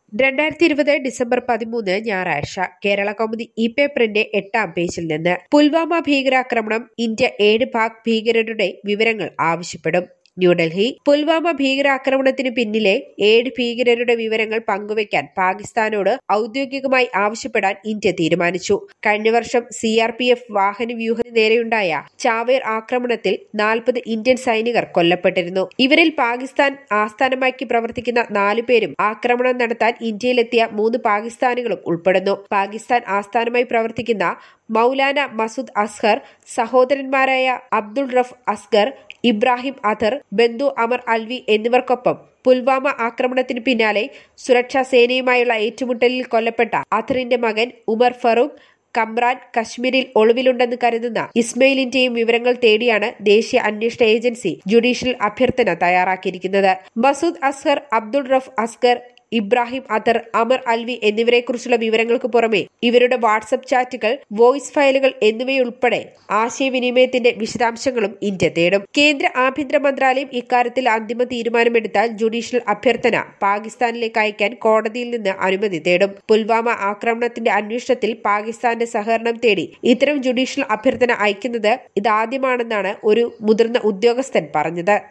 2020 December 13 ഞായറാഴ്ച കേരള കൗമുദി പേപ്പറിന്റെ 8-ാം പേജിൽ നിന്ന് പുൽവാമ ഭീകരാക്രമണം ഇന്ത്യ 7 പാക് ഭീകരരുടെ വിവരങ്ങൾ ആവശ്യപ്പെടും. ന്യൂഡൽഹി പുൽവാമ ഭീകരാക്രമണത്തിന് പിന്നിലെ 7 ഭീകരരുടെ വിവരങ്ങൾ പങ്കുവയ്ക്കാൻ പാകിസ്ഥാനോട് ഔദ്യോഗികമായി ആവശ്യപ്പെടാൻ ഇന്ത്യ തീരുമാനിച്ചു. കഴിഞ്ഞ വർഷം CRPF വാഹനവ്യൂഹത്തിന് നേരെയുണ്ടായ ചാവേർ ആക്രമണത്തിൽ 40 ഇന്ത്യൻ സൈനികർ കൊല്ലപ്പെട്ടിരുന്നു. ഇവരിൽ പാകിസ്ഥാൻ ആസ്ഥാനമാക്കി പ്രവർത്തിക്കുന്ന 4 പേരും ആക്രമണം നടത്താൻ ഇന്ത്യയിലെത്തിയ 3 പാകിസ്ഥാനികളും ഉൾപ്പെടുന്നു. പാകിസ്ഥാൻ ആസ്ഥാനമായി പ്രവർത്തിക്കുന്ന മൗലാന മസൂദ് അസ്ഹർ, സഹോദരന്മാരായ അബ്ദുൾ റഫ് അസ്ഗർ, ഇബ്രാഹിം അധർ, ബന്ധു അമർ അൽവി എന്നിവർക്കൊപ്പം പുൽവാമ ആക്രമണത്തിന് പിന്നാലെ സുരക്ഷാ സേനയുമായുള്ള ഏറ്റുമുട്ടലിൽ കൊല്ലപ്പെട്ട അധറിന്റെ മകൻ ഉമർ ഫറൂഖ് കമ്രാൻ കശ്മീരിൽ ഒളിവിലുണ്ടെന്ന് കരുതുന്ന ഇസ്മയിലിന്റെയും വിവരങ്ങൾ തേടിയാണ് ദേശീയ അന്വേഷണ ഏജൻസി ജുഡീഷ്യൽ അഭ്യർത്ഥന തയ്യാറാക്കിയിരിക്കുന്നത്. മസൂദ് അസ്ഹർ, അബ്ദുൾ റഫ് അസ്ഗർ, ഇബ്രാഹിം അധർ, അമർ അൽവി എന്നിവരെക്കുറിച്ചുള്ള വിവരങ്ങൾക്ക് പുറമെ ഇവരുടെ വാട്സ്ആപ്പ് ചാറ്റുകൾ, വോയിസ് ഫയലുകൾ എന്നിവയുൾപ്പെടെ ആശയവിനിമയത്തിന്റെ വിശദാംശങ്ങളും ഇന്ത്യ തേടും. കേന്ദ്ര ആഭ്യന്തര മന്ത്രാലയം ഇക്കാര്യത്തിൽ അന്തിമ തീരുമാനമെടുത്താൽ ജുഡീഷ്യൽ അഭ്യർത്ഥന പാകിസ്ഥാനിലേക്ക് അയക്കാൻ കോടതിയിൽ നിന്ന് അനുമതി തേടും. പുൽവാമ ആക്രമണത്തിന്റെ അന്വേഷണത്തിൽ പാകിസ്ഥാന്റെ സഹകരണം തേടി ഇത്തരം ജുഡീഷ്യൽ അഭ്യർത്ഥന അയക്കുന്നത് ഇതാദ്യമാണെന്നാണ് ഒരു മുതിർന്ന ഉദ്യോഗസ്ഥൻ പറഞ്ഞത്.